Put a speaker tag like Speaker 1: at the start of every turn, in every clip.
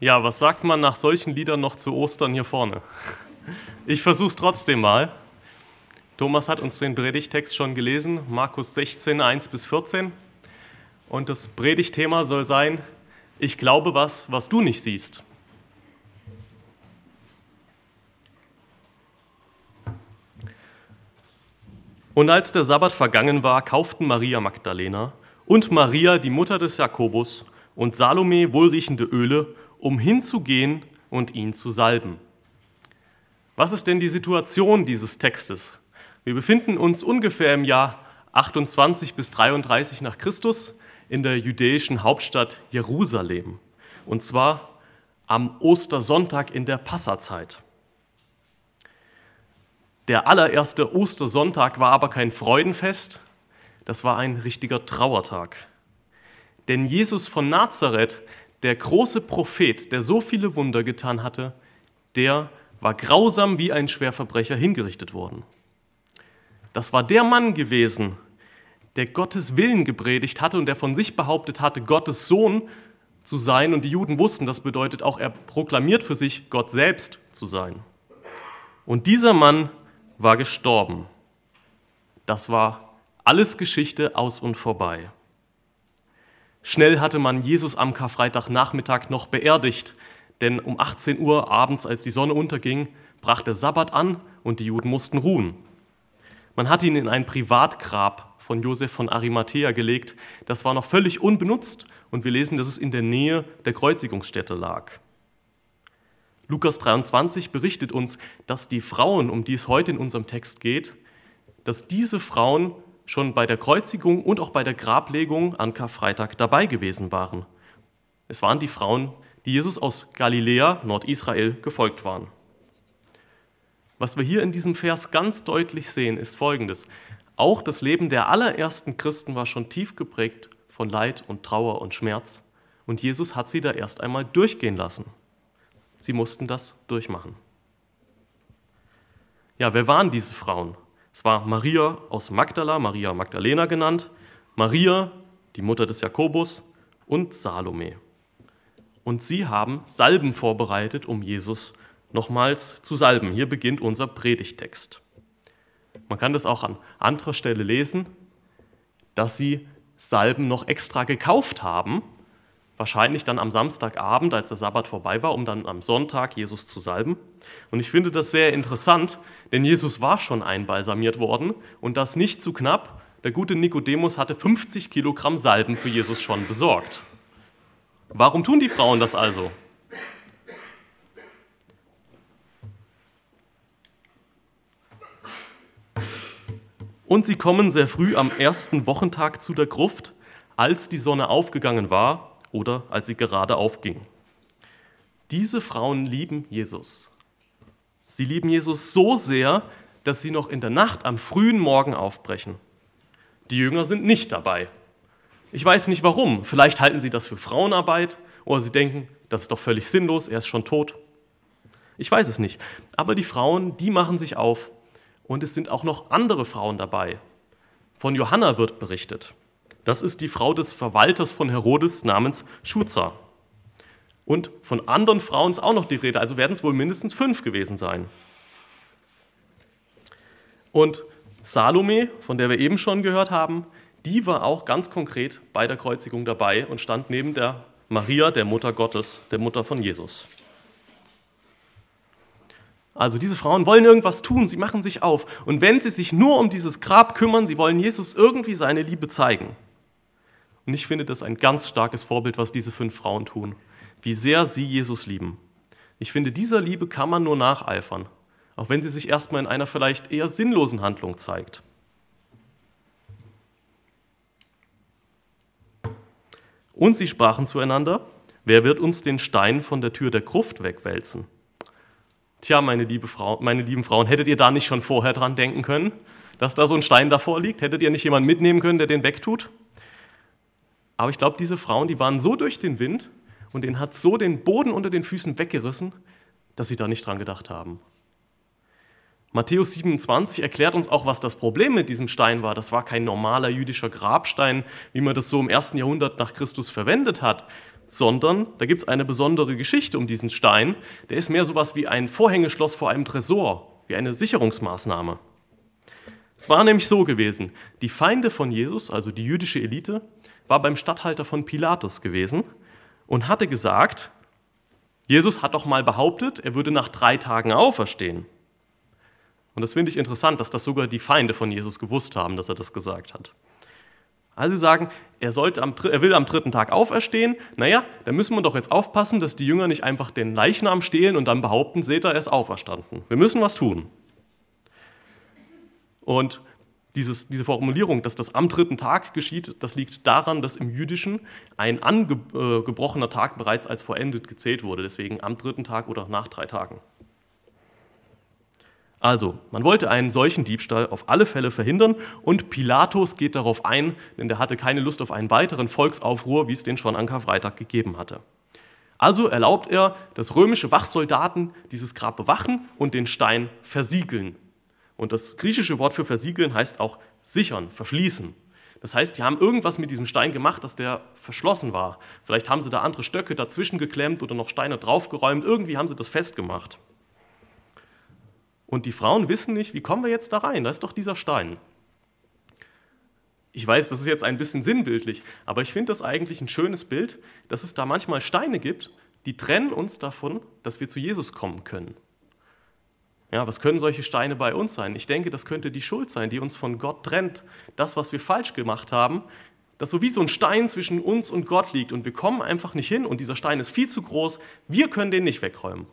Speaker 1: Ja, was sagt man nach solchen Liedern noch zu Ostern hier vorne? Ich versuche es trotzdem mal. Thomas hat uns den Predigttext schon gelesen, Markus 16, 1-14. Und das Predigtthema soll sein, ich glaube was du nicht siehst. Und als der Sabbat vergangen war, kauften Maria Magdalena und Maria, die Mutter des Jakobus, und Salome wohlriechende Öle, um hinzugehen und ihn zu salben. Was ist denn die Situation dieses Textes? Wir befinden uns ungefähr im Jahr 28 bis 33 nach Christus in der jüdischen Hauptstadt Jerusalem. Und zwar am Ostersonntag in der Passazeit. Der allererste Ostersonntag war aber kein Freudenfest, das war ein richtiger Trauertag. Denn Jesus von Nazareth, der große Prophet, der so viele Wunder getan hatte, der war grausam wie ein Schwerverbrecher hingerichtet worden. Das war der Mann gewesen, der Gottes Willen gepredigt hatte und der von sich behauptet hatte, Gottes Sohn zu sein. Und die Juden wussten, das bedeutet auch, er proklamiert für sich, Gott selbst zu sein. Und dieser Mann war gestorben. Das war alles Geschichte aus und vorbei. Schnell hatte man Jesus am Karfreitagnachmittag noch beerdigt, denn um 18 Uhr abends, als die Sonne unterging, brach der Sabbat an und die Juden mussten ruhen. Man hat ihn in ein Privatgrab von Josef von Arimathea gelegt. Das war noch völlig unbenutzt und wir lesen, dass es in der Nähe der Kreuzigungsstätte lag. Lukas 23 berichtet uns, dass die Frauen, um die es heute in unserem Text geht, dass diese Frauen schon bei der Kreuzigung und auch bei der Grablegung an Karfreitag dabei gewesen waren. Es waren die Frauen, die Jesus aus Galiläa, Nordisrael, gefolgt waren. Was wir hier in diesem Vers ganz deutlich sehen, ist Folgendes. Auch das Leben der allerersten Christen war schon tief geprägt von Leid und Trauer und Schmerz. Und Jesus hat sie da erst einmal durchgehen lassen. Sie mussten das durchmachen. Ja, wer waren diese Frauen? Es war Maria aus Magdala, Maria Magdalena genannt, Maria, die Mutter des Jakobus, und Salome. Und sie haben Salben vorbereitet, um Jesus nochmals zu salben. Hier beginnt unser Predigttext. Man kann das auch an anderer Stelle lesen, dass sie Salben noch extra gekauft haben, wahrscheinlich dann am Samstagabend, als der Sabbat vorbei war, um dann am Sonntag Jesus zu salben. Und ich finde das sehr interessant, denn Jesus war schon einbalsamiert worden und das nicht zu knapp. Der gute Nikodemus hatte 50 Kilogramm Salben für Jesus schon besorgt. Warum tun die Frauen das also? Und sie kommen sehr früh am ersten Wochentag zu der Gruft, als die Sonne aufgegangen war oder als sie gerade aufging. Diese Frauen lieben Jesus. Sie lieben Jesus so sehr, dass sie noch in der Nacht am frühen Morgen aufbrechen. Die Jünger sind nicht dabei. Ich weiß nicht warum. Vielleicht halten sie das für Frauenarbeit oder sie denken, das ist doch völlig sinnlos, er ist schon tot. Ich weiß es nicht. Aber die Frauen, die machen sich auf. Und es sind auch noch andere Frauen dabei. Von Johanna wird berichtet. Das ist die Frau des Verwalters von Herodes namens Chuza. Und von anderen Frauen ist auch noch die Rede, also werden es wohl mindestens 5 gewesen sein. Und Salome, von der wir eben schon gehört haben, die war auch ganz konkret bei der Kreuzigung dabei und stand neben der Maria, der Mutter Gottes, der Mutter von Jesus. Also diese Frauen wollen irgendwas tun, sie machen sich auf. Und wenn sie sich nur um dieses Grab kümmern, sie wollen Jesus irgendwie seine Liebe zeigen. Und ich finde das ein ganz starkes Vorbild, was diese 5 Frauen tun. Wie sehr sie Jesus lieben. Ich finde, dieser Liebe kann man nur nacheifern, auch wenn sie sich erstmal in einer vielleicht eher sinnlosen Handlung zeigt. Und sie sprachen zueinander, wer wird uns den Stein von der Tür der Gruft wegwälzen? Tja, meine lieben Frauen, hättet ihr da nicht schon vorher dran denken können, dass da so ein Stein davor liegt? Hättet ihr nicht jemanden mitnehmen können, der den wegtut? Aber ich glaube, diese Frauen, die waren so durch den Wind und denen hat so den Boden unter den Füßen weggerissen, dass sie da nicht dran gedacht haben. Matthäus 27 erklärt uns auch, was das Problem mit diesem Stein war. Das war kein normaler jüdischer Grabstein, wie man das so im 1. Jahrhundert nach Christus verwendet hat, sondern da gibt es eine besondere Geschichte um diesen Stein. Der ist mehr sowas wie ein Vorhängeschloss vor einem Tresor, wie eine Sicherungsmaßnahme. Es war nämlich so gewesen, die Feinde von Jesus, also die jüdische Elite, war beim Statthalter von Pilatus gewesen und hatte gesagt, Jesus hat doch mal behauptet, er würde nach 3 Tagen auferstehen. Und das finde ich interessant, dass das sogar die Feinde von Jesus gewusst haben, dass er das gesagt hat. Also sie sagen, er will am 3. Tag auferstehen. Naja, da müssen wir doch jetzt aufpassen, dass die Jünger nicht einfach den Leichnam stehlen und dann behaupten, seht ihr, er ist auferstanden. Wir müssen was tun. Und diese Formulierung, dass das am 3. Tag geschieht, das liegt daran, dass im Jüdischen ein angebrochener Tag bereits als vollendet gezählt wurde. Deswegen am 3. Tag oder nach 3 Tagen. Also, man wollte einen solchen Diebstahl auf alle Fälle verhindern und Pilatus geht darauf ein, denn der hatte keine Lust auf einen weiteren Volksaufruhr, wie es den schon an Karfreitag gegeben hatte. Also erlaubt er, dass römische Wachsoldaten dieses Grab bewachen und den Stein versiegeln. Und das griechische Wort für versiegeln heißt auch sichern, verschließen. Das heißt, die haben irgendwas mit diesem Stein gemacht, dass der verschlossen war. Vielleicht haben sie da andere Stöcke dazwischen geklemmt oder noch Steine draufgeräumt. Irgendwie haben sie das festgemacht. Und die Frauen wissen nicht, wie kommen wir jetzt da rein? Da ist doch dieser Stein. Ich weiß, das ist jetzt ein bisschen sinnbildlich, aber ich finde das eigentlich ein schönes Bild, dass es da manchmal Steine gibt, die trennen uns davon, dass wir zu Jesus kommen können. Ja, was können solche Steine bei uns sein? Ich denke, das könnte die Schuld sein, die uns von Gott trennt. Das, was wir falsch gemacht haben, dass so wie so ein Stein zwischen uns und Gott liegt und wir kommen einfach nicht hin und dieser Stein ist viel zu groß, wir können den nicht wegräumen.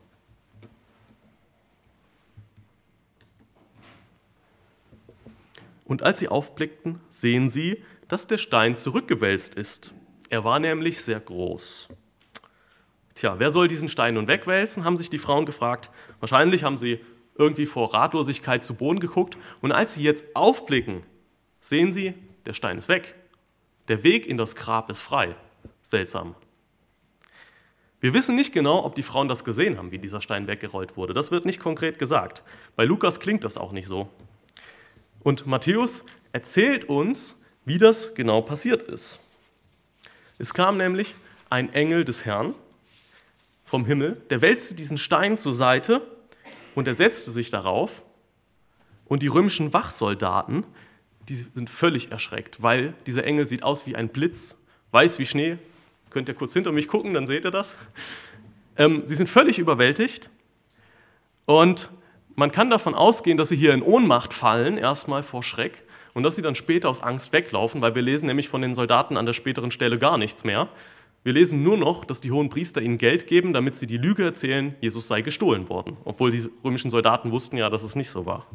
Speaker 1: Und als sie aufblickten, sehen sie, dass der Stein zurückgewälzt ist. Er war nämlich sehr groß. Tja, wer soll diesen Stein nun wegwälzen, haben sich die Frauen gefragt. Wahrscheinlich haben sie irgendwie vor Ratlosigkeit zu Boden geguckt. Und als sie jetzt aufblicken, sehen sie, der Stein ist weg. Der Weg in das Grab ist frei. Seltsam. Wir wissen nicht genau, ob die Frauen das gesehen haben, wie dieser Stein weggerollt wurde. Das wird nicht konkret gesagt. Bei Lukas klingt das auch nicht so. Und Matthäus erzählt uns, wie das genau passiert ist. Es kam nämlich ein Engel des Herrn vom Himmel, der wälzte diesen Stein zur Seite und er setzte sich darauf. Und die römischen Wachsoldaten, die sind völlig erschreckt, weil dieser Engel sieht aus wie ein Blitz, weiß wie Schnee. Könnt ihr kurz hinter mich gucken, dann seht ihr das. Sie sind völlig überwältigt und man kann davon ausgehen, dass sie hier in Ohnmacht fallen, erstmal vor Schreck, und dass sie dann später aus Angst weglaufen, weil wir lesen nämlich von den Soldaten an der späteren Stelle gar nichts mehr. Wir lesen nur noch, dass die hohen Priester ihnen Geld geben, damit sie die Lüge erzählen, Jesus sei gestohlen worden, obwohl die römischen Soldaten wussten ja, dass es nicht so war.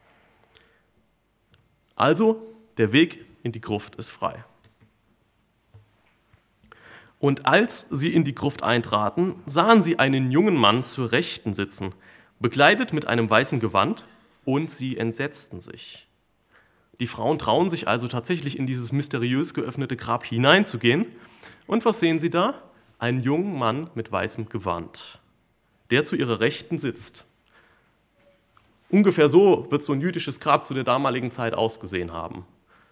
Speaker 1: Also, der Weg in die Gruft ist frei. Und als sie in die Gruft eintraten, sahen sie einen jungen Mann zur Rechten sitzen, bekleidet mit einem weißen Gewand, und sie entsetzten sich. Die Frauen trauen sich also tatsächlich in dieses mysteriös geöffnete Grab hineinzugehen. Und was sehen sie da? Einen jungen Mann mit weißem Gewand, der zu ihrer Rechten sitzt. Ungefähr so wird so ein jüdisches Grab zu der damaligen Zeit ausgesehen haben.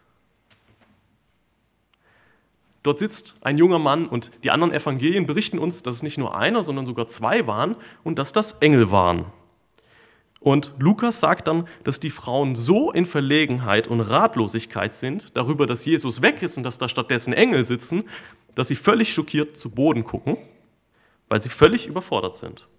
Speaker 1: Dort sitzt ein junger Mann und die anderen Evangelien berichten uns, dass es nicht nur einer, sondern sogar 2 waren und dass das Engel waren. Und Lukas sagt dann, dass die Frauen so in Verlegenheit und Ratlosigkeit sind darüber, dass Jesus weg ist und dass da stattdessen Engel sitzen, dass sie völlig schockiert zu Boden gucken, weil sie völlig überfordert sind.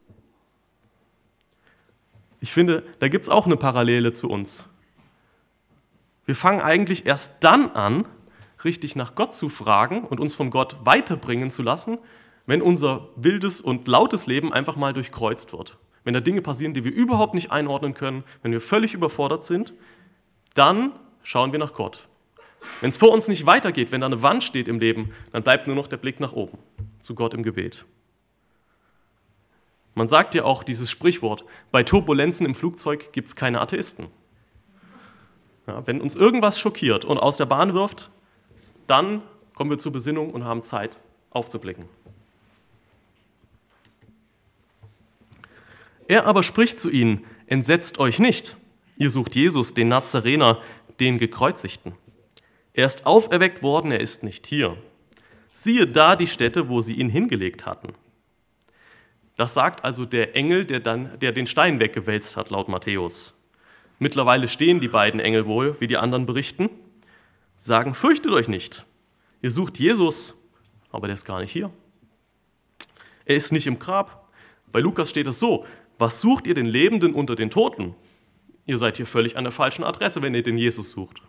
Speaker 1: Ich finde, da gibt es auch eine Parallele zu uns. Wir fangen eigentlich erst dann an, richtig nach Gott zu fragen und uns von Gott weiterbringen zu lassen, wenn unser wildes und lautes Leben einfach mal durchkreuzt wird. Wenn da Dinge passieren, die wir überhaupt nicht einordnen können, wenn wir völlig überfordert sind, dann schauen wir nach Gott. Wenn es vor uns nicht weitergeht, wenn da eine Wand steht im Leben, dann bleibt nur noch der Blick nach oben, zu Gott im Gebet. Man sagt ja auch dieses Sprichwort, bei Turbulenzen im Flugzeug gibt es keine Atheisten. Ja, wenn uns irgendwas schockiert und aus der Bahn wirft, dann kommen wir zur Besinnung und haben Zeit aufzublicken. Er aber spricht zu ihnen, entsetzt euch nicht, ihr sucht Jesus, den Nazarener, den Gekreuzigten. Er ist auferweckt worden, er ist nicht hier. siehe da die Stätte, wo sie ihn hingelegt hatten. Das sagt also der Engel, der den Stein weggewälzt hat, laut Matthäus. Mittlerweile stehen die beiden Engel wohl, wie die anderen berichten, sagen, fürchtet euch nicht. Ihr sucht Jesus, aber der ist gar nicht hier. Er ist nicht im Grab. Bei Lukas steht es so, was sucht ihr den Lebenden unter den Toten? Ihr seid hier völlig an der falschen Adresse, wenn ihr den Jesus sucht.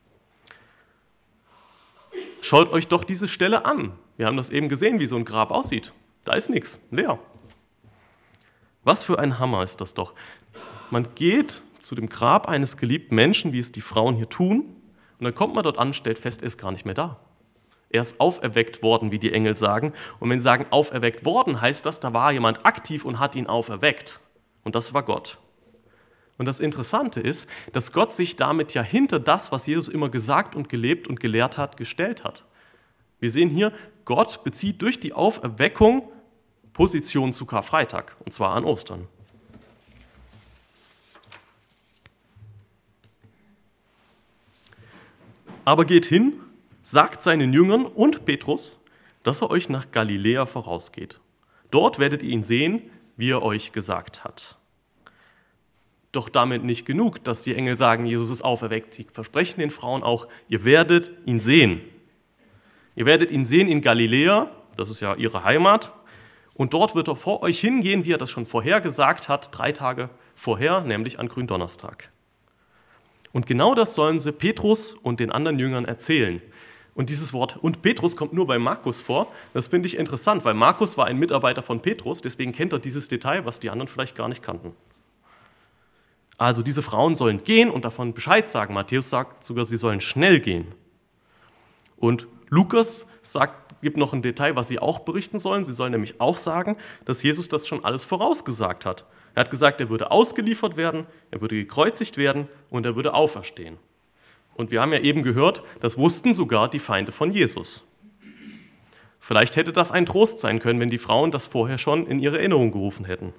Speaker 1: Schaut euch doch diese Stelle an. Wir haben das eben gesehen, wie so ein Grab aussieht. Da ist nichts, leer. Was für ein Hammer ist das doch. Man geht zu dem Grab eines geliebten Menschen, wie es die Frauen hier tun, und dann kommt man dort an, stellt fest, er ist gar nicht mehr da. Er ist auferweckt worden, wie die Engel sagen. Und wenn sie sagen, auferweckt worden, heißt das, da war jemand aktiv und hat ihn auferweckt. Und das war Gott. Und das Interessante ist, dass Gott sich damit ja hinter das, was Jesus immer gesagt und gelebt und gelehrt hat, gestellt hat. Wir sehen hier, Gott bezieht durch die Auferweckung Position zu Karfreitag, und zwar an Ostern. Aber geht hin, sagt seinen Jüngern und Petrus, dass er euch nach Galiläa vorausgeht. Dort werdet ihr ihn sehen, wie er euch gesagt hat. Doch damit nicht genug, dass die Engel sagen, Jesus ist auferweckt. Sie versprechen den Frauen auch, ihr werdet ihn sehen. Ihr werdet ihn sehen in Galiläa, das ist ja ihre Heimat. Und dort wird er vor euch hingehen, wie er das schon vorher gesagt hat, 3 Tage vorher, nämlich an Gründonnerstag. Und genau das sollen sie Petrus und den anderen Jüngern erzählen. Und dieses Wort „und Petrus" kommt nur bei Markus vor. Das finde ich interessant, weil Markus war ein Mitarbeiter von Petrus, deswegen kennt er dieses Detail, was die anderen vielleicht gar nicht kannten. Also diese Frauen sollen gehen und davon Bescheid sagen. Matthäus sagt sogar, sie sollen schnell gehen. Und Lukas gibt noch ein Detail, was sie auch berichten sollen. Sie sollen nämlich auch sagen, dass Jesus das schon alles vorausgesagt hat. Er hat gesagt, er würde ausgeliefert werden, er würde gekreuzigt werden und er würde auferstehen. Und wir haben ja eben gehört, das wussten sogar die Feinde von Jesus. Vielleicht hätte das ein Trost sein können, wenn die Frauen das vorher schon in ihre Erinnerung gerufen hätten.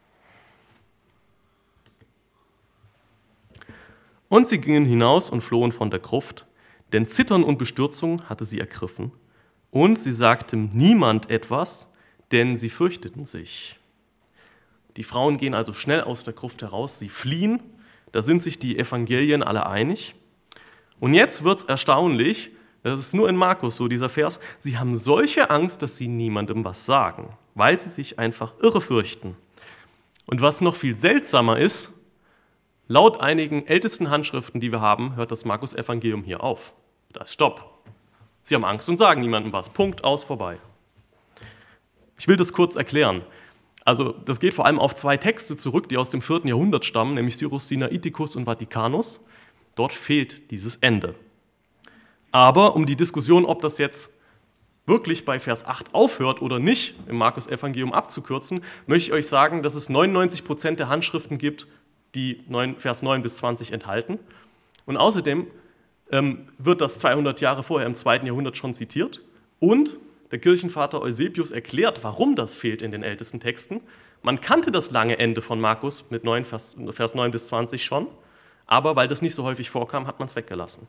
Speaker 1: Und sie gingen hinaus und flohen von der Gruft, denn Zittern und Bestürzung hatte sie ergriffen. Und sie sagten niemand etwas, denn sie fürchteten sich. Die Frauen gehen also schnell aus der Gruft heraus, sie fliehen, da sind sich die Evangelien alle einig. Und jetzt wird es erstaunlich, das ist nur in Markus so, dieser Vers, sie haben solche Angst, dass sie niemandem was sagen, weil sie sich einfach irre fürchten. Und was noch viel seltsamer ist, laut einigen ältesten Handschriften, die wir haben, hört das Markus-Evangelium hier auf. Da ist Stopp. Sie haben Angst und sagen niemandem was. Punkt, aus, vorbei. Ich will das kurz erklären. Also das geht vor allem auf 2 Texte zurück, die aus dem 4. Jahrhundert stammen, nämlich Syrus Sinaiticus und Vaticanus. Dort fehlt dieses Ende. Aber um die Diskussion, ob das jetzt wirklich bei Vers 8 aufhört oder nicht, im Markus-Evangelium abzukürzen, möchte ich euch sagen, dass es 99% der Handschriften gibt, die Vers 9 bis 20 enthalten. Und außerdem wird das 200 Jahre vorher im 2. Jahrhundert schon zitiert. Und der Kirchenvater Eusebius erklärt, warum das fehlt in den ältesten Texten. Man kannte das lange Ende von Markus mit Vers 9 bis 20 schon, aber weil das nicht so häufig vorkam, hat man es weggelassen.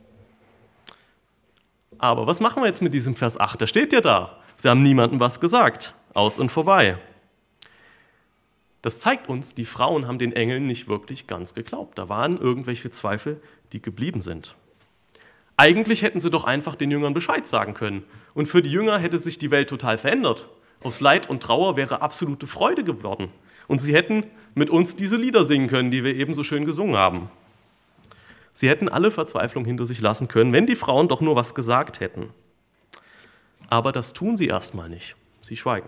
Speaker 1: Aber was machen wir jetzt mit diesem Vers 8? Da steht ja da, sie haben niemandem was gesagt, aus und vorbei. Das zeigt uns, die Frauen haben den Engeln nicht wirklich ganz geglaubt. Da waren irgendwelche Zweifel, die geblieben sind. Eigentlich hätten sie doch einfach den Jüngern Bescheid sagen können. Und für die Jünger hätte sich die Welt total verändert. Aus Leid und Trauer wäre absolute Freude geworden. Und sie hätten mit uns diese Lieder singen können, die wir eben so schön gesungen haben. Sie hätten alle Verzweiflung hinter sich lassen können, wenn die Frauen doch nur was gesagt hätten. Aber das tun sie erstmal nicht. Sie schweigen.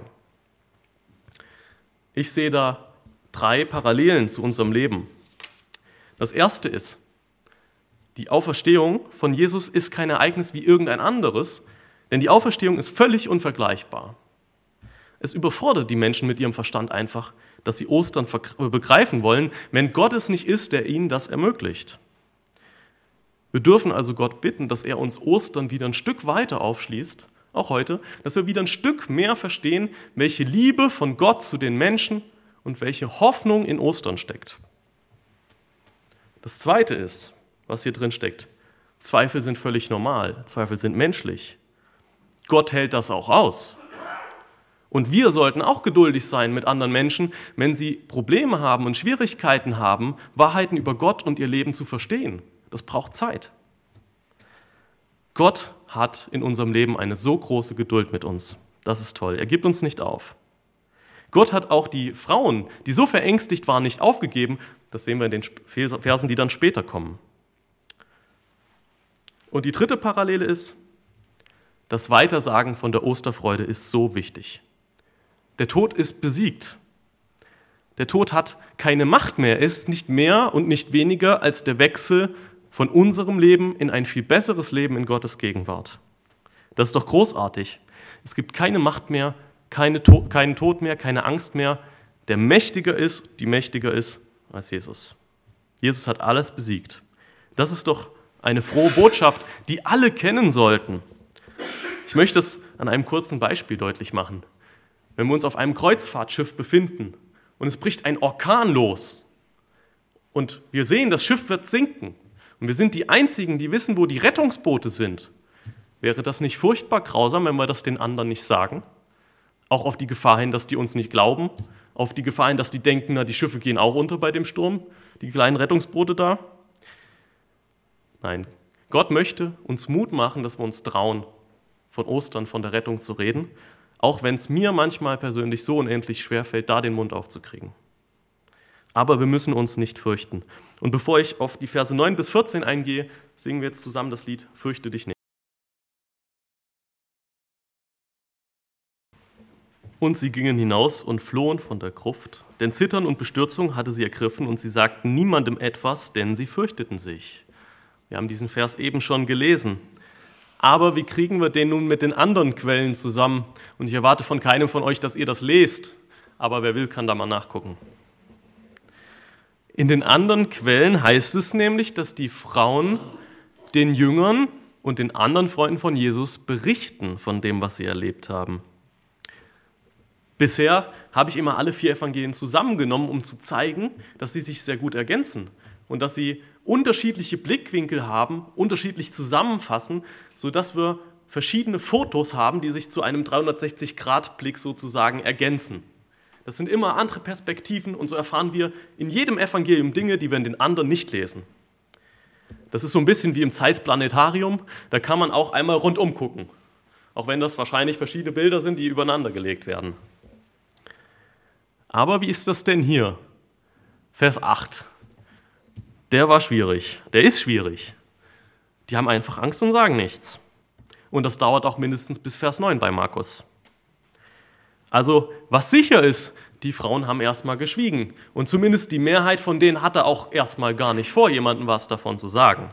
Speaker 1: Ich sehe da 3 Parallelen zu unserem Leben. Das erste ist, die Auferstehung von Jesus ist kein Ereignis wie irgendein anderes, denn die Auferstehung ist völlig unvergleichbar. Es überfordert die Menschen mit ihrem Verstand einfach, dass sie Ostern begreifen wollen, wenn Gott es nicht ist, der ihnen das ermöglicht. Wir dürfen also Gott bitten, dass er uns Ostern wieder ein Stück weiter aufschließt, auch heute, dass wir wieder ein Stück mehr verstehen, welche Liebe von Gott zu den Menschen und welche Hoffnung in Ostern steckt. Das Zweite ist, was hier drin steckt, Zweifel sind völlig normal, Zweifel sind menschlich. Gott hält das auch aus. Und wir sollten auch geduldig sein mit anderen Menschen, wenn sie Probleme haben und Schwierigkeiten haben, Wahrheiten über Gott und ihr Leben zu verstehen. Das braucht Zeit. Gott hat in unserem Leben eine so große Geduld mit uns. Das ist toll. Er gibt uns nicht auf. Gott hat auch die Frauen, die so verängstigt waren, nicht aufgegeben. Das sehen wir in den Versen, die dann später kommen. Und die dritte Parallele ist, das Weitersagen von der Osterfreude ist so wichtig. Der Tod ist besiegt. Der Tod hat keine Macht mehr. Er ist nicht mehr und nicht weniger als der Wechsel von unserem Leben in ein viel besseres Leben in Gottes Gegenwart. Das ist doch großartig. Es gibt keine Macht mehr, keinen Tod mehr, keine Angst mehr, der mächtiger ist, die mächtiger ist als Jesus. Jesus hat alles besiegt. Das ist doch eine frohe Botschaft, die alle kennen sollten. Ich möchte es an einem kurzen Beispiel deutlich machen. Wenn wir uns auf einem Kreuzfahrtschiff befinden und es bricht ein Orkan los und wir sehen, das Schiff wird sinken und wir sind die Einzigen, die wissen, wo die Rettungsboote sind, wäre das nicht furchtbar grausam, wenn wir das den anderen nicht sagen? Auch auf die Gefahr hin, dass die uns nicht glauben, auf die Gefahr hin, dass die denken, na, die Schiffe gehen auch unter bei dem Sturm, die kleinen Rettungsboote da. Nein, Gott möchte uns Mut machen, dass wir uns trauen, von Ostern, von der Rettung zu reden, auch wenn es mir manchmal persönlich so unendlich schwer fällt, da den Mund aufzukriegen. Aber wir müssen uns nicht fürchten. Und bevor ich auf die Verse 9 bis 14 eingehe, singen wir jetzt zusammen das Lied Fürchte dich nicht. Und sie gingen hinaus und flohen von der Gruft, denn Zittern und Bestürzung hatte sie ergriffen und sie sagten niemandem etwas, denn sie fürchteten sich. Wir haben diesen Vers eben schon gelesen. Aber wie kriegen wir den nun mit den anderen Quellen zusammen? Und ich erwarte von keinem von euch, dass ihr das lest, aber wer will, kann da mal nachgucken. In den anderen Quellen heißt es nämlich, dass die Frauen den Jüngern und den anderen Freunden von Jesus berichten von dem, was sie erlebt haben. Bisher habe ich immer alle 4 Evangelien zusammengenommen, um zu zeigen, dass sie sich sehr gut ergänzen und dass sie unterschiedliche Blickwinkel haben, unterschiedlich zusammenfassen, sodass wir verschiedene Fotos haben, die sich zu einem 360-Grad-Blick sozusagen ergänzen. Das sind immer andere Perspektiven und so erfahren wir in jedem Evangelium Dinge, die wir in den anderen nicht lesen. Das ist so ein bisschen wie im Zeiss Planetarium, da kann man auch einmal rundum gucken, auch wenn das wahrscheinlich verschiedene Bilder sind, die übereinander gelegt werden. Aber wie ist das denn hier? Vers 8. Der war schwierig, der ist schwierig. Die haben einfach Angst und sagen nichts. Und das dauert auch mindestens bis Vers 9 bei Markus. Also, was sicher ist, die Frauen haben erstmal geschwiegen. Und zumindest die Mehrheit von denen hatte auch erstmal gar nicht vor, jemandem was davon zu sagen.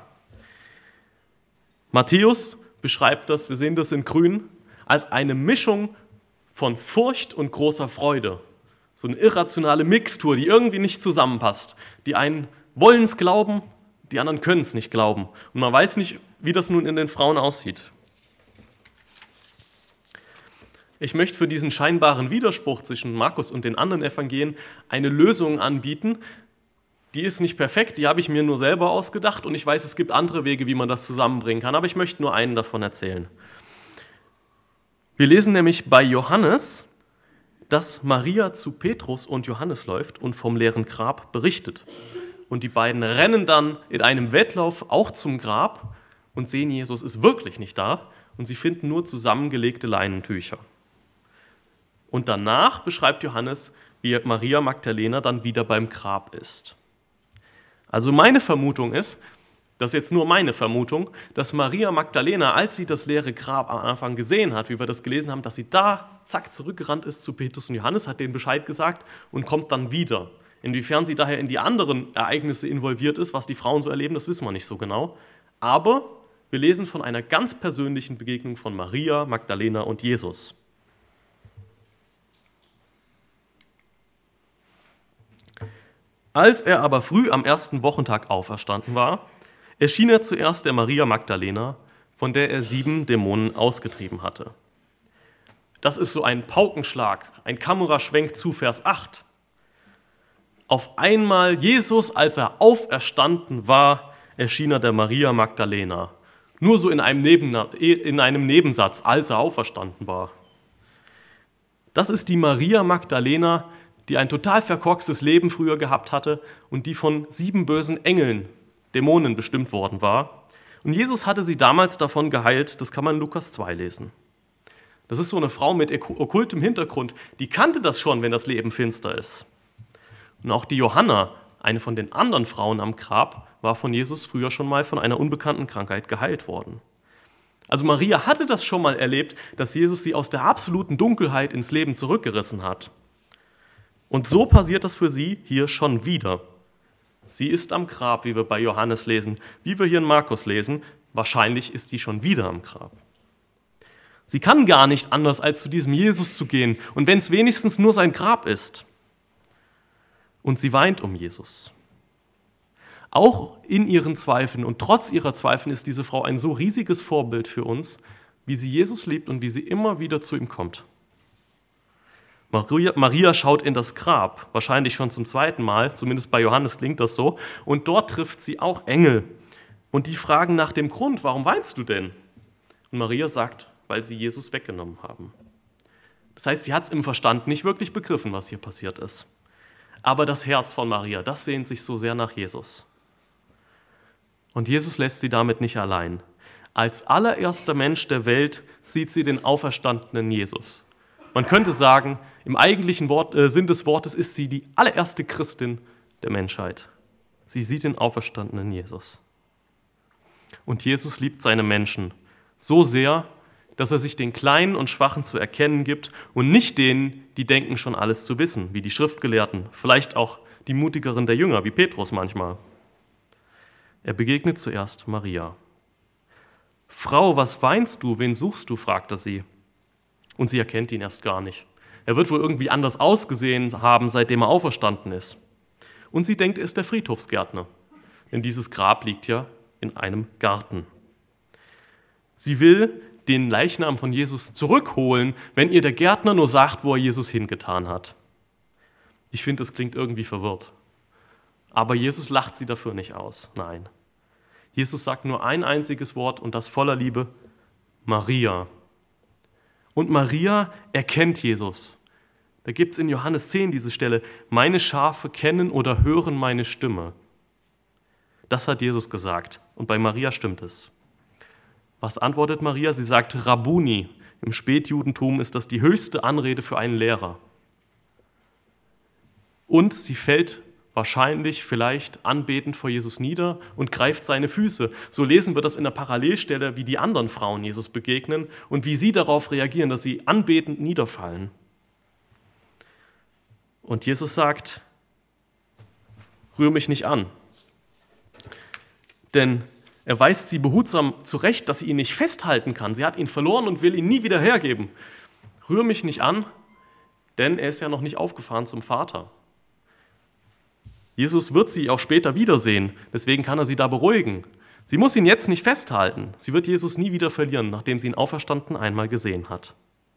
Speaker 1: Matthäus beschreibt das, wir sehen das in grün, als eine Mischung von Furcht und großer Freude. So eine irrationale Mixtur, die irgendwie nicht zusammenpasst. Die einen wollen es glauben, die anderen können es nicht glauben. Und man weiß nicht, wie das nun in den Frauen aussieht. Ich möchte für diesen scheinbaren Widerspruch zwischen Markus und den anderen Evangelien eine Lösung anbieten. Die ist nicht perfekt, die habe ich mir nur selber ausgedacht und ich weiß, es gibt andere Wege, wie man das zusammenbringen kann, aber ich möchte nur einen davon erzählen. Wir lesen nämlich bei Johannes, dass Maria zu Petrus und Johannes läuft und vom leeren Grab berichtet. Und die beiden rennen dann in einem Wettlauf auch zum Grab und sehen, Jesus ist wirklich nicht da und sie finden nur zusammengelegte Leinentücher. Und danach beschreibt Johannes, wie Maria Magdalena dann wieder beim Grab ist. Also meine Vermutung ist, das ist jetzt nur meine Vermutung, dass Maria Magdalena, als sie das leere Grab am Anfang gesehen hat, wie wir das gelesen haben, dass sie da zack zurückgerannt ist zu Petrus und Johannes, hat denen Bescheid gesagt und kommt dann wieder. Inwiefern sie daher in die anderen Ereignisse involviert ist, was die Frauen so erleben, das wissen wir nicht so genau. Aber wir lesen von einer ganz persönlichen Begegnung von Maria, Magdalena und Jesus. Als er aber früh am ersten Wochentag auferstanden war, erschien er zuerst der Maria Magdalena, von der er 7 Dämonen ausgetrieben hatte. Das ist so ein Paukenschlag, ein Kameraschwenk zu Vers 8. Auf einmal Jesus, als er auferstanden war, erschien er der Maria Magdalena. Nur so in einem Nebensatz, als er auferstanden war. Das ist die Maria Magdalena, die ein total verkorkstes Leben früher gehabt hatte und die von 7 bösen Engeln, Dämonen, bestimmt worden war. Und Jesus hatte sie damals davon geheilt, das kann man in Lukas 2 lesen. Das ist so eine Frau mit okkultem Hintergrund, die kannte das schon, wenn das Leben finster ist. Und auch die Johanna, eine von den anderen Frauen am Grab, war von Jesus früher schon mal von einer unbekannten Krankheit geheilt worden. Also Maria hatte das schon mal erlebt, dass Jesus sie aus der absoluten Dunkelheit ins Leben zurückgerissen hat. Und so passiert das für sie hier schon wieder. Sie ist am Grab, wie wir bei Johannes lesen, wie wir hier in Markus lesen. Wahrscheinlich ist sie schon wieder am Grab. Sie kann gar nicht anders, als zu diesem Jesus zu gehen. Und wenn es wenigstens nur sein Grab ist. Und sie weint um Jesus. Auch in ihren Zweifeln und trotz ihrer Zweifel ist diese Frau ein so riesiges Vorbild für uns, wie sie Jesus liebt und wie sie immer wieder zu ihm kommt. Maria schaut in das Grab, wahrscheinlich schon zum 2. Mal, zumindest bei Johannes klingt das so, und dort trifft sie auch Engel. Und die fragen nach dem Grund, warum weinst du denn? Und Maria sagt, weil sie Jesus weggenommen haben. Das heißt, sie hat es im Verstand nicht wirklich begriffen, was hier passiert ist. Aber das Herz von Maria, das sehnt sich so sehr nach Jesus. Und Jesus lässt sie damit nicht allein. Als allererster Mensch der Welt sieht sie den auferstandenen Jesus. Man könnte sagen, im eigentlichen Sinn des Wortes ist sie die allererste Christin der Menschheit. Sie sieht den auferstandenen Jesus. Und Jesus liebt seine Menschen so sehr, dass er sich den Kleinen und Schwachen zu erkennen gibt und nicht denen, die denken, schon alles zu wissen, wie die Schriftgelehrten, vielleicht auch die mutigeren der Jünger, wie Petrus manchmal. Er begegnet zuerst Maria. »Frau, was weinst du? Wen suchst du?« fragt er sie. Und sie erkennt ihn erst gar nicht. Er wird wohl irgendwie anders ausgesehen haben, seitdem er auferstanden ist. Und sie denkt, er ist der Friedhofsgärtner. Denn dieses Grab liegt ja in einem Garten. Sie will den Leichnam von Jesus zurückholen, wenn ihr der Gärtner nur sagt, wo er Jesus hingetan hat. Ich finde, das klingt irgendwie verwirrt. Aber Jesus lacht sie dafür nicht aus. Nein. Jesus sagt nur ein einziges Wort und das voller Liebe: Maria. Und Maria erkennt Jesus. Da gibt es in Johannes 10 diese Stelle: Meine Schafe kennen oder hören meine Stimme. Das hat Jesus gesagt. Und bei Maria stimmt es. Was antwortet Maria? Sie sagt Rabbuni. Im Spätjudentum ist das die höchste Anrede für einen Lehrer. Und sie fällt wahrscheinlich, vielleicht anbetend vor Jesus nieder und greift seine Füße. So lesen wir das in der Parallelstelle, wie die anderen Frauen Jesus begegnen und wie sie darauf reagieren, dass sie anbetend niederfallen. Und Jesus sagt: Rühr mich nicht an. Denn er weist sie behutsam zurecht, dass sie ihn nicht festhalten kann. Sie hat ihn verloren und will ihn nie wieder hergeben. Rühr mich nicht an, denn er ist ja noch nicht aufgefahren zum Vater. Jesus wird sie auch später wiedersehen, deswegen kann er sie da beruhigen. Sie muss ihn jetzt nicht festhalten. Sie wird Jesus nie wieder verlieren, nachdem sie ihn auferstanden einmal gesehen hat.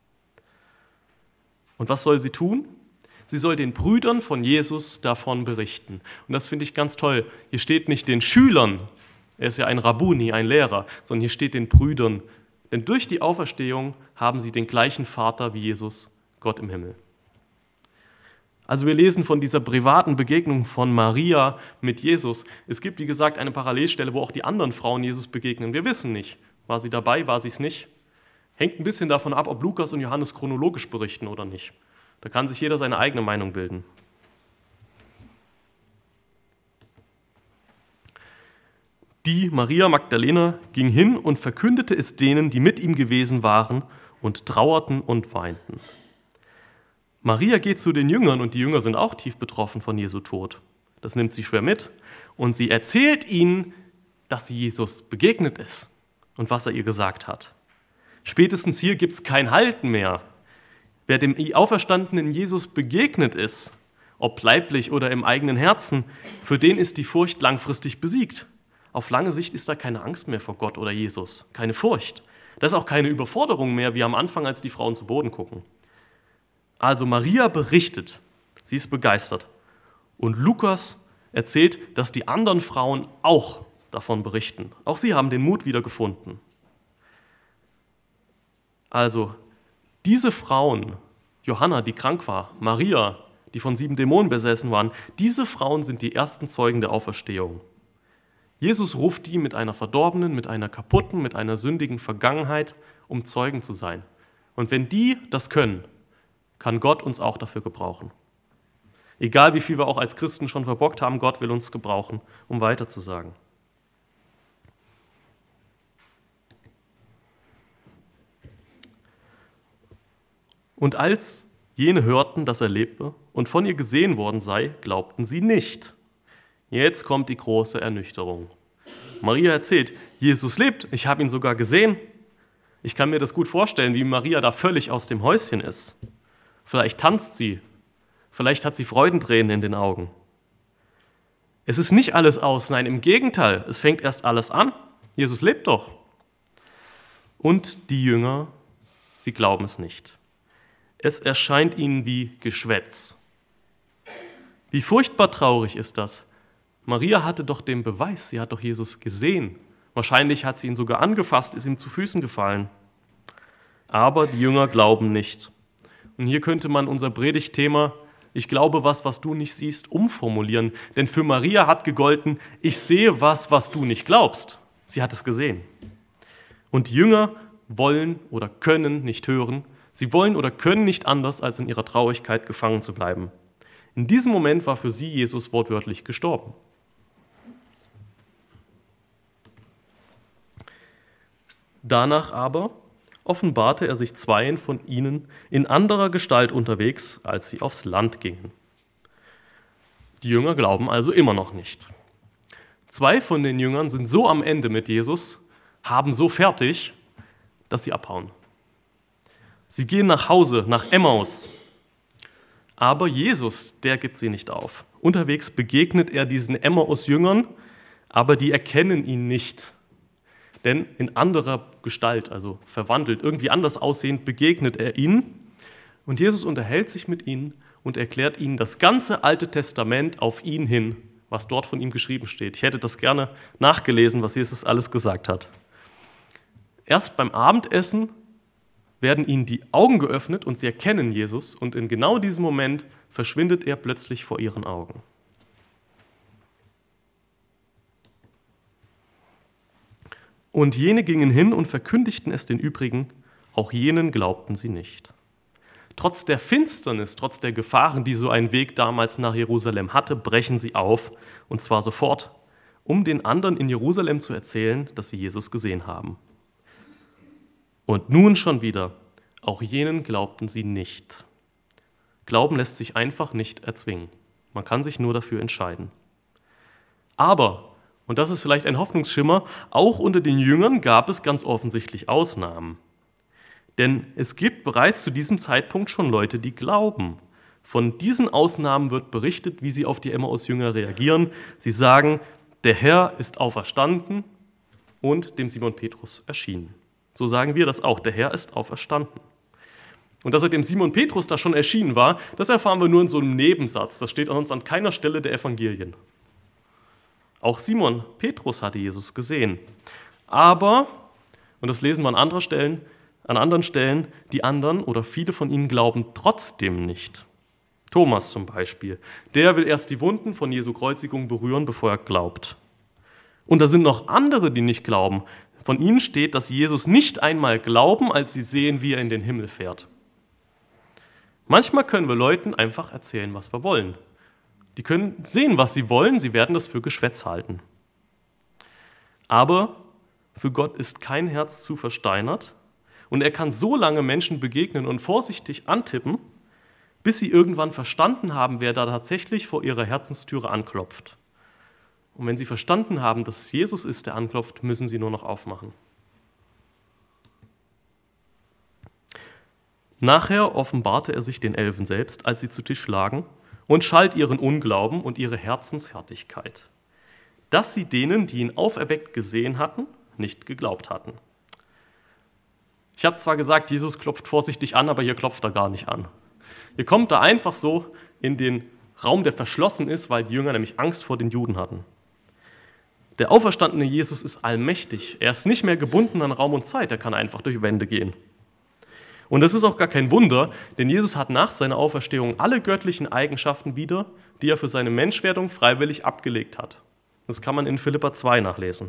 Speaker 1: Und was soll sie tun? Sie soll den Brüdern von Jesus davon berichten. Und das finde ich ganz toll. Hier steht nicht den Schülern, er ist ja ein Rabbuni, ein Lehrer, sondern hier steht den Brüdern. Denn durch die Auferstehung haben sie den gleichen Vater wie Jesus, Gott im Himmel. Also wir lesen von dieser privaten Begegnung von Maria mit Jesus. Es gibt, wie gesagt, eine Parallelstelle, wo auch die anderen Frauen Jesus begegnen. Wir wissen nicht, war sie dabei, war sie es nicht. Hängt ein bisschen davon ab, ob Lukas und Johannes chronologisch berichten oder nicht. Da kann sich jeder seine eigene Meinung bilden. Die Maria Magdalena ging hin und verkündete es denen, die mit ihm gewesen waren und trauerten und weinten. Maria geht zu den Jüngern und die Jünger sind auch tief betroffen von Jesu Tod. Das nimmt sie schwer mit und sie erzählt ihnen, dass sie Jesus begegnet ist und was er ihr gesagt hat. Spätestens hier gibt es kein Halten mehr. Wer dem auferstandenen Jesus begegnet ist, ob leiblich oder im eigenen Herzen, für den ist die Furcht langfristig besiegt. Auf lange Sicht ist da keine Angst mehr vor Gott oder Jesus, keine Furcht. Das ist auch keine Überforderung mehr, wie am Anfang, als die Frauen zu Boden gucken. Also Maria berichtet, sie ist begeistert. Und Lukas erzählt, dass die anderen Frauen auch davon berichten. Auch sie haben den Mut wieder gefunden. Also, diese Frauen, Johanna, die krank war, Maria, die von 7 Dämonen besessen waren, diese Frauen sind die ersten Zeugen der Auferstehung. Jesus ruft die mit einer verdorbenen, mit einer kaputten, mit einer sündigen Vergangenheit, um Zeugen zu sein. Und wenn die das können, kann Gott uns auch dafür gebrauchen. Egal wie viel wir auch als Christen schon verbockt haben, Gott will uns gebrauchen, um weiterzusagen. Und als jene hörten, dass er lebte und von ihr gesehen worden sei, glaubten sie nicht. Jetzt kommt die große Ernüchterung. Maria erzählt, Jesus lebt, ich habe ihn sogar gesehen. Ich kann mir das gut vorstellen, wie Maria da völlig aus dem Häuschen ist. Vielleicht tanzt sie, vielleicht hat sie Freudentränen in den Augen. Es ist nicht alles aus, nein, im Gegenteil, es fängt erst alles an. Jesus lebt doch. Und die Jünger, sie glauben es nicht. Es erscheint ihnen wie Geschwätz. Wie furchtbar traurig ist das. Maria hatte doch den Beweis, sie hat doch Jesus gesehen. Wahrscheinlich hat sie ihn sogar angefasst, ist ihm zu Füßen gefallen. Aber die Jünger glauben nicht. Und hier könnte man unser Predigtthema, ich glaube was du nicht siehst, umformulieren. Denn für Maria hat gegolten, ich sehe was du nicht glaubst. Sie hat es gesehen. Und die Jünger wollen oder können nicht hören. Sie wollen oder können nicht anders, als in ihrer Traurigkeit gefangen zu bleiben. In diesem Moment war für sie Jesus wortwörtlich gestorben. Danach aber offenbarte er sich 2 von ihnen in anderer Gestalt unterwegs, als sie aufs Land gingen. Die Jünger glauben also immer noch nicht. 2 von den Jüngern sind so am Ende mit Jesus, haben so fertig, dass sie abhauen. Sie gehen nach Hause, nach Emmaus. Aber Jesus, der gibt sie nicht auf. Unterwegs begegnet er diesen Emmaus-Jüngern, aber die erkennen ihn nicht. Denn in anderer Gestalt, also verwandelt, irgendwie anders aussehend, begegnet er ihnen. Und Jesus unterhält sich mit ihnen und erklärt ihnen das ganze Alte Testament auf ihn hin, was dort von ihm geschrieben steht. Ich hätte das gerne nachgelesen, was Jesus alles gesagt hat. Erst beim Abendessen werden ihnen die Augen geöffnet und sie erkennen Jesus. Und in genau diesem Moment verschwindet er plötzlich vor ihren Augen. Und jene gingen hin und verkündigten es den übrigen, auch jenen glaubten sie nicht. Trotz der Finsternis, trotz der Gefahren, die so ein Weg damals nach Jerusalem hatte, brechen sie auf, und zwar sofort, um den anderen in Jerusalem zu erzählen, dass sie Jesus gesehen haben. Und nun schon wieder, auch jenen glaubten sie nicht. Glauben lässt sich einfach nicht erzwingen. Man kann sich nur dafür entscheiden. Aber, und das ist vielleicht ein Hoffnungsschimmer, auch unter den Jüngern gab es ganz offensichtlich Ausnahmen. Denn es gibt bereits zu diesem Zeitpunkt schon Leute, die glauben. Von diesen Ausnahmen wird berichtet, wie sie auf die Emmaus-Jünger reagieren. Sie sagen, der Herr ist auferstanden und dem Simon Petrus erschienen. So sagen wir das auch, der Herr ist auferstanden. Und dass er dem Simon Petrus da schon erschienen war, das erfahren wir nur in so einem Nebensatz. Das steht sonst an keiner Stelle der Evangelien. Auch Simon Petrus hatte Jesus gesehen. Aber, und das lesen wir an anderen Stellen, die anderen oder viele von ihnen glauben trotzdem nicht. Thomas zum Beispiel. Der will erst die Wunden von Jesu Kreuzigung berühren, bevor er glaubt. Und da sind noch andere, die nicht glauben. Von ihnen steht, dass sie Jesus nicht einmal glauben, als sie sehen, wie er in den Himmel fährt. Manchmal können wir Leuten einfach erzählen, was wir wollen. Die können sehen, was sie wollen, sie werden das für Geschwätz halten. Aber für Gott ist kein Herz zu versteinert und er kann so lange Menschen begegnen und vorsichtig antippen, bis sie irgendwann verstanden haben, wer da tatsächlich vor ihrer Herzenstüre anklopft. Und wenn sie verstanden haben, dass es Jesus ist, der anklopft, müssen sie nur noch aufmachen. Nachher offenbarte er sich den 11 selbst, als sie zu Tisch lagen, und schalt ihren Unglauben und ihre Herzenshärtigkeit, dass sie denen, die ihn auferweckt gesehen hatten, nicht geglaubt hatten. Ich habe zwar gesagt, Jesus klopft vorsichtig an, aber hier klopft er gar nicht an. Hier kommt er einfach so in den Raum, der verschlossen ist, weil die Jünger nämlich Angst vor den Juden hatten. Der auferstandene Jesus ist allmächtig. Er ist nicht mehr gebunden an Raum und Zeit. Er kann einfach durch Wände gehen. Und das ist auch gar kein Wunder, denn Jesus hat nach seiner Auferstehung alle göttlichen Eigenschaften wieder, die er für seine Menschwerdung freiwillig abgelegt hat. Das kann man in Philipper 2 nachlesen.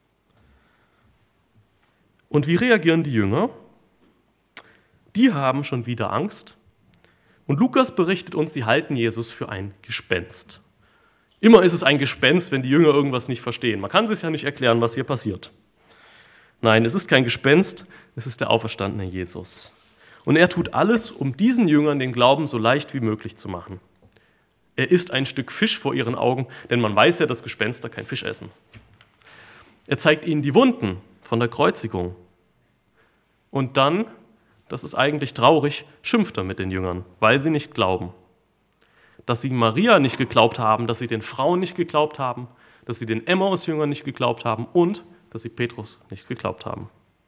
Speaker 1: Und wie reagieren die Jünger? Die haben schon wieder Angst. Und Lukas berichtet uns, sie halten Jesus für ein Gespenst. Immer ist es ein Gespenst, wenn die Jünger irgendwas nicht verstehen. Man kann sich ja nicht erklären, was hier passiert. Nein, es ist kein Gespenst, es ist der auferstandene Jesus. Und er tut alles, um diesen Jüngern den Glauben so leicht wie möglich zu machen. Er isst ein Stück Fisch vor ihren Augen, denn man weiß ja, dass Gespenster kein Fisch essen. Er zeigt ihnen die Wunden von der Kreuzigung. Und dann, das ist eigentlich traurig, schimpft er mit den Jüngern, weil sie nicht glauben. Dass sie Maria nicht geglaubt haben, dass sie den Frauen nicht geglaubt haben, dass sie den Emmaus-Jüngern nicht geglaubt haben und dass sie Petrus nicht geglaubt haben.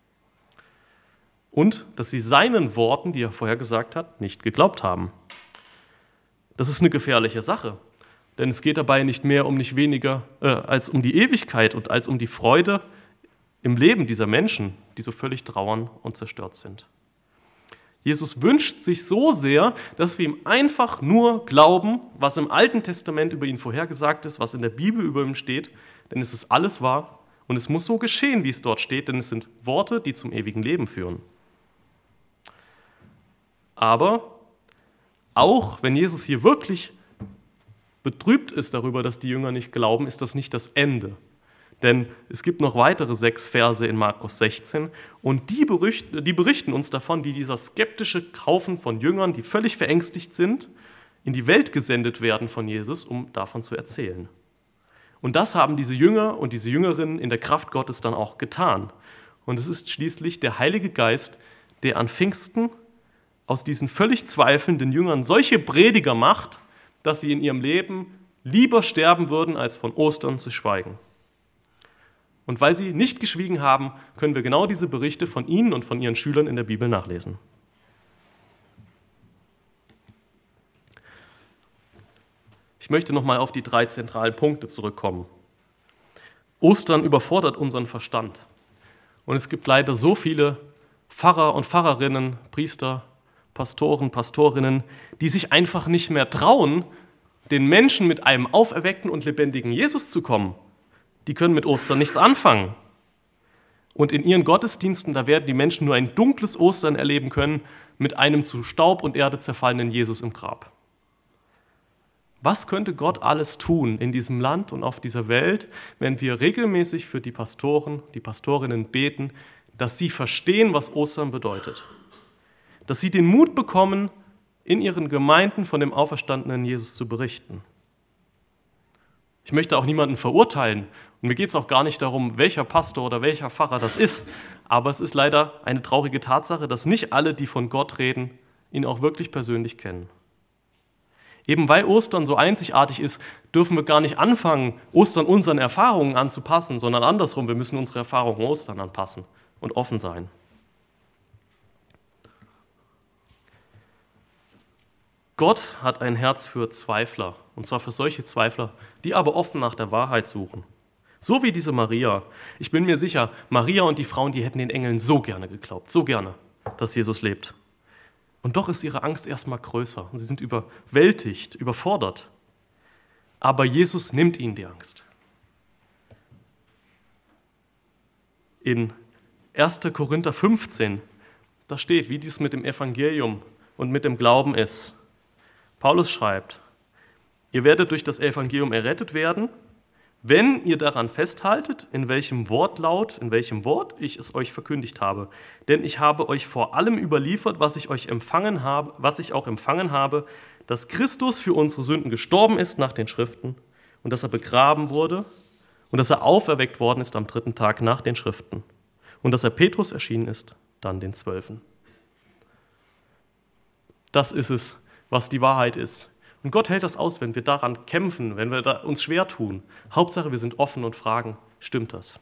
Speaker 1: Und dass sie seinen Worten, die er vorher gesagt hat, nicht geglaubt haben. Das ist eine gefährliche Sache, denn es geht dabei nicht mehr um nicht weniger als um die Ewigkeit und als um die Freude im Leben dieser Menschen, die so völlig trauern und zerstört sind. Jesus wünscht sich so sehr, dass wir ihm einfach nur glauben, was im Alten Testament über ihn vorhergesagt ist, was in der Bibel über ihn steht, denn es ist alles wahr und es muss so geschehen, wie es dort steht, denn es sind Worte, die zum ewigen Leben führen. Aber auch wenn Jesus hier wirklich betrübt ist darüber, dass die Jünger nicht glauben, ist das nicht das Ende. Denn es gibt noch weitere 6 Verse in Markus 16 und die berichten uns davon, wie dieser skeptische Haufen von Jüngern, die völlig verängstigt sind, in die Welt gesendet werden von Jesus, um davon zu erzählen. Und das haben diese Jünger und diese Jüngerinnen in der Kraft Gottes dann auch getan. Und es ist schließlich der Heilige Geist, der an Pfingsten aus diesen völlig zweifelnden Jüngern solche Prediger macht, dass sie in ihrem Leben lieber sterben würden, als von Ostern zu schweigen. Und weil sie nicht geschwiegen haben, können wir genau diese Berichte von ihnen und von ihren Schülern in der Bibel nachlesen. Ich möchte nochmal auf die 3 zentralen Punkte zurückkommen. Ostern überfordert unseren Verstand. Und es gibt leider so viele Pfarrer und Pfarrerinnen, Priester, Pastoren, Pastorinnen, die sich einfach nicht mehr trauen, den Menschen mit einem auferweckten und lebendigen Jesus zu kommen. Die können mit Ostern nichts anfangen. Und in ihren Gottesdiensten, da werden die Menschen nur ein dunkles Ostern erleben können mit einem zu Staub und Erde zerfallenen Jesus im Grab. Was könnte Gott alles tun in diesem Land und auf dieser Welt, wenn wir regelmäßig für die Pastoren, die Pastorinnen beten, dass sie verstehen, was Ostern bedeutet? Dass sie den Mut bekommen, in ihren Gemeinden von dem auferstandenen Jesus zu berichten. Ich möchte auch niemanden verurteilen und mir geht es auch gar nicht darum, welcher Pastor oder welcher Pfarrer das ist, aber es ist leider eine traurige Tatsache, dass nicht alle, die von Gott reden, ihn auch wirklich persönlich kennen. Eben weil Ostern so einzigartig ist, dürfen wir gar nicht anfangen, Ostern unseren Erfahrungen anzupassen, sondern andersrum, wir müssen unsere Erfahrungen Ostern anpassen und offen sein. Gott hat ein Herz für Zweifler, und zwar für solche Zweifler, die aber offen nach der Wahrheit suchen. So wie diese Maria. Ich bin mir sicher, Maria und die Frauen, die hätten den Engeln so gerne geglaubt, so gerne, dass Jesus lebt. Und doch ist ihre Angst erstmal größer und sie sind überwältigt, überfordert. Aber Jesus nimmt ihnen die Angst. In 1. Korinther 15, da steht, wie dies mit dem Evangelium und mit dem Glauben ist. Paulus schreibt, ihr werdet durch das Evangelium errettet werden, wenn ihr daran festhaltet, in welchem Wortlaut, in welchem Wort ich es euch verkündigt habe. Denn ich habe euch vor allem überliefert, was ich auch empfangen habe, dass Christus für unsere Sünden gestorben ist nach den Schriften und dass er begraben wurde und dass er auferweckt worden ist am 3. Tag nach den Schriften und dass er Petrus erschienen ist, dann den 12. Das ist es, was die Wahrheit ist. Und Gott hält das aus, wenn wir daran kämpfen, wenn wir uns schwer tun. Hauptsache, wir sind offen und fragen, stimmt das?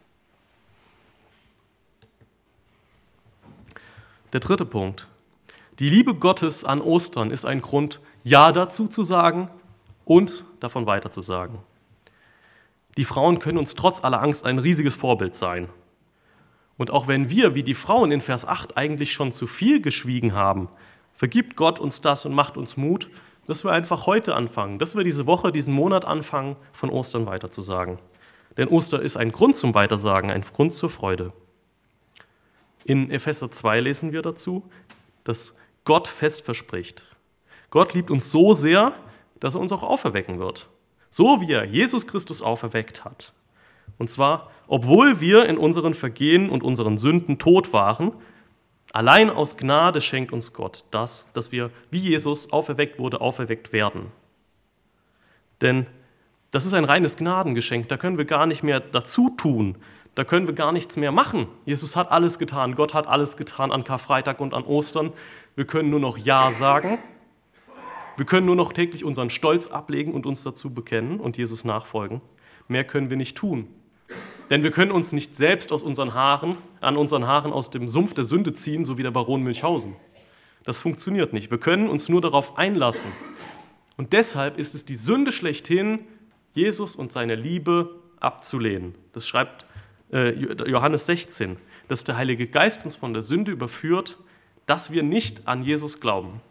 Speaker 1: Der 3. Punkt. Die Liebe Gottes an Ostern ist ein Grund, Ja dazu zu sagen und davon weiter zu sagen. Die Frauen können uns trotz aller Angst ein riesiges Vorbild sein. Und auch wenn wir, wie die Frauen in Vers 8, eigentlich schon zu viel geschwiegen haben, vergibt Gott uns das und macht uns Mut, dass wir einfach heute anfangen, dass wir diese Woche, diesen Monat anfangen, von Ostern weiterzusagen. Denn Ostern ist ein Grund zum Weitersagen, ein Grund zur Freude. In Epheser 2 lesen wir dazu, dass Gott fest verspricht. Gott liebt uns so sehr, dass er uns auch auferwecken wird. So wie er Jesus Christus auferweckt hat. Und zwar, obwohl wir in unseren Vergehen und unseren Sünden tot waren, allein aus Gnade schenkt uns Gott das, dass wir, wie Jesus auferweckt wurde, auferweckt werden. Denn das ist ein reines Gnadengeschenk, da können wir gar nicht mehr dazu tun, da können wir gar nichts mehr machen. Jesus hat alles getan, Gott hat alles getan an Karfreitag und an Ostern. Wir können nur noch Ja sagen, wir können nur noch täglich unseren Stolz ablegen und uns dazu bekennen und Jesus nachfolgen. Mehr können wir nicht tun. Denn wir können uns nicht selbst an unseren Haaren aus dem Sumpf der Sünde ziehen, so wie der Baron Münchhausen. Das funktioniert nicht. Wir können uns nur darauf einlassen. Und deshalb ist es die Sünde schlechthin, Jesus und seine Liebe abzulehnen. Das schreibt Johannes 16, dass der Heilige Geist uns von der Sünde überführt, dass wir nicht an Jesus glauben.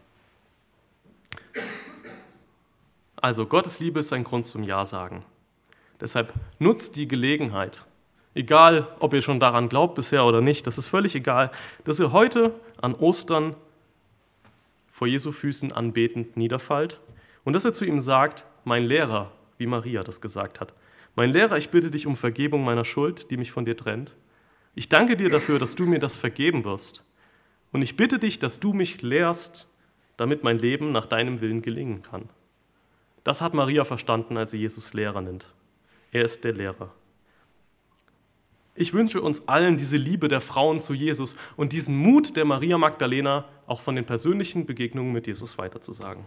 Speaker 1: Also Gottes Liebe ist ein Grund zum Ja-Sagen. Deshalb nutzt die Gelegenheit, egal ob ihr schon daran glaubt bisher oder nicht, das ist völlig egal, dass ihr heute an Ostern vor Jesu Füßen anbetend niederfallt und dass ihr zu ihm sagt, mein Lehrer, wie Maria das gesagt hat, mein Lehrer, ich bitte dich um Vergebung meiner Schuld, die mich von dir trennt. Ich danke dir dafür, dass du mir das vergeben wirst. Und ich bitte dich, dass du mich lehrst, damit mein Leben nach deinem Willen gelingen kann. Das hat Maria verstanden, als sie Jesus Lehrer nennt. Er ist der Lehrer. Ich wünsche uns allen diese Liebe der Frauen zu Jesus und diesen Mut der Maria Magdalena, auch von den persönlichen Begegnungen mit Jesus weiterzusagen.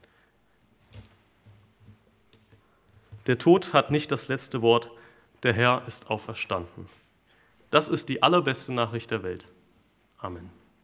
Speaker 1: Der Tod hat nicht das letzte Wort, der Herr ist auferstanden. Das ist die allerbeste Nachricht der Welt. Amen.